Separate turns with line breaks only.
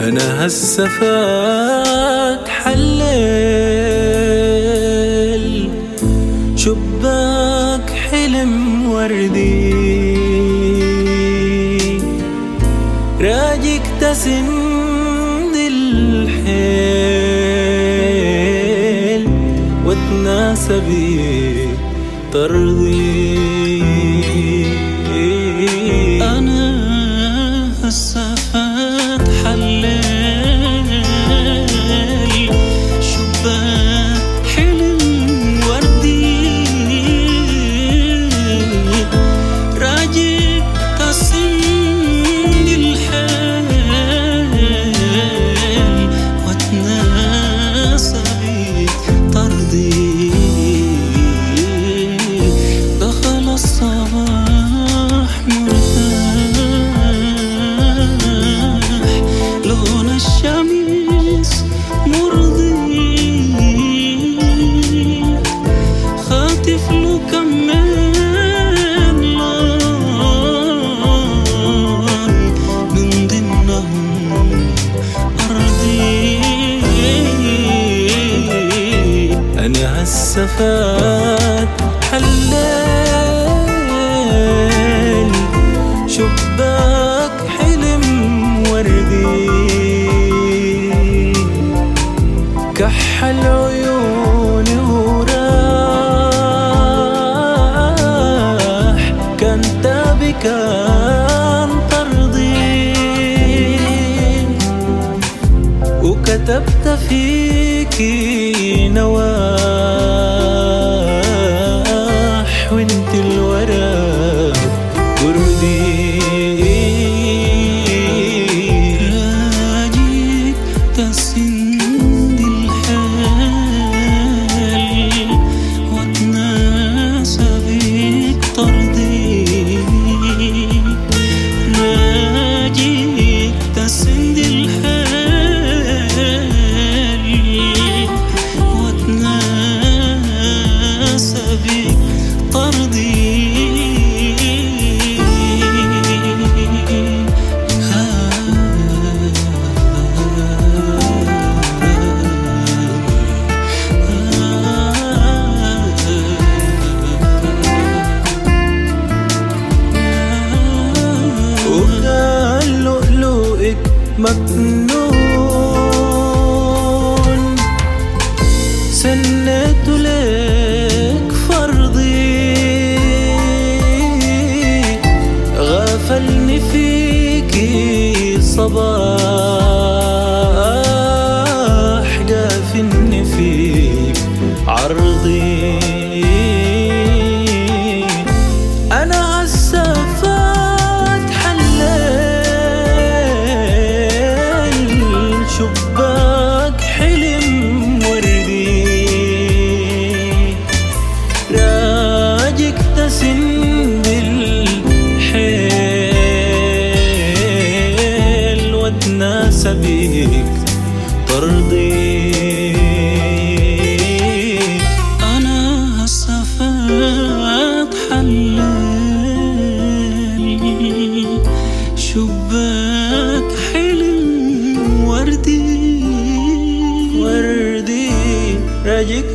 أنا هسه فاتح الليل، شباك حلم وردي راجيك تسند الحيل وتناسى بيك ترضي.
أنا هسه فاتح الليل، شباك حلم وردي راجيك تسند الحيل وتناسى بيك ترضي. دخل الصباح مرتاح، لون الشمس مرضي، خاطف له كمان نار من ضمنهم أرضي.
أنا هسه فاتح الليل، شباك حلم وردي كحل عيوني وراح، كان تابي كان طردي، وكتبت فيكي نواح وانت الورق وردي.
راجيك تسند الحيل وتناسى بيك ترضي. راجيك تسند الحيل وتناسى بيك ترضي.
وكان لؤلؤك مكنون، سنيت لك فرضي، غافلني فيكي صباح، قافلني فيك عرضي. أنا هسه فاتح الليل، شباك حلم وردي راجيك تسند الحيل وتناسى بيك ترضي.
أنا هسه فاتح الليل، شباك حلم وردي
وردي راجيك